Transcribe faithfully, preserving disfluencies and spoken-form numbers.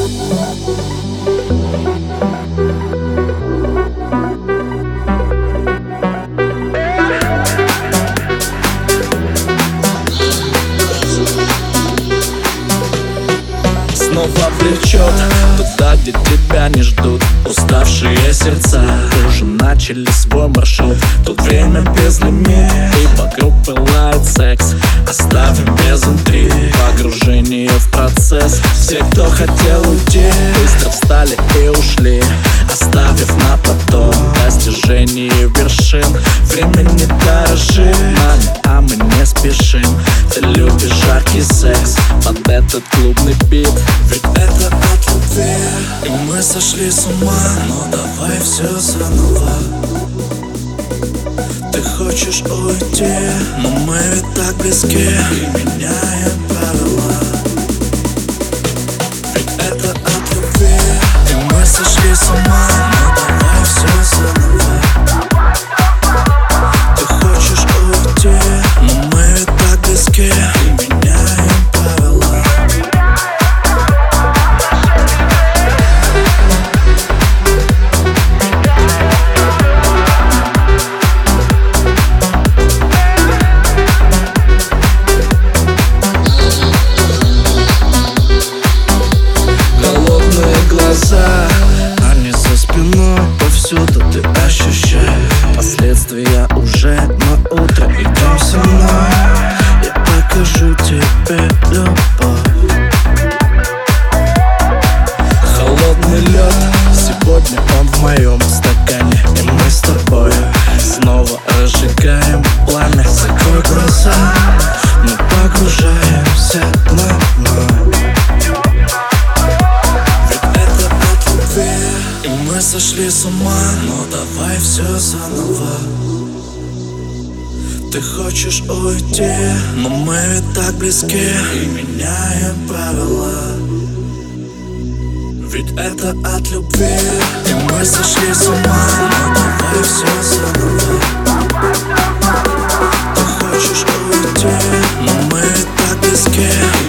Снова влечет туда, где тебя не ждут уставшие сердца. Уже начали свой маршрут. Тут время без лимит, и вокруг пылает секс. Оставим без интриг погружение в процесс. Все, кто хотел уйти, быстро встали и ушли, оставив на потом достижение вершин. Время не дорожит нами, а мы не спешим. Ты любишь жаркий секс под этот клубный бит, ведь это от любви. И мы сошли с ума, но давай все заново. Ты хочешь уйти, но мы ведь так близки, и меняем правила. Ведь это от любви. И мы сошли с ума, но давай все заново. Ты хочешь уйти, но мы ведь так близки, и меняем правила. Они за спиной, повсюду ты ощущаешь последствия уже на утро. Идем со мной, я покажу тебе любовь. Холодный лед, сегодня он в моем стакане, и мы с тобой снова разжигаем пламя. Закрой глаза, мы погружаемся на дно. И мы сошли с ума, но давай все заново. Ты хочешь уйти, но мы ведь так близки, и меняем правила. Ведь это от любви. И мы сошли с ума, но давай все заново. Ты хочешь уйти, но мы ведь так близки.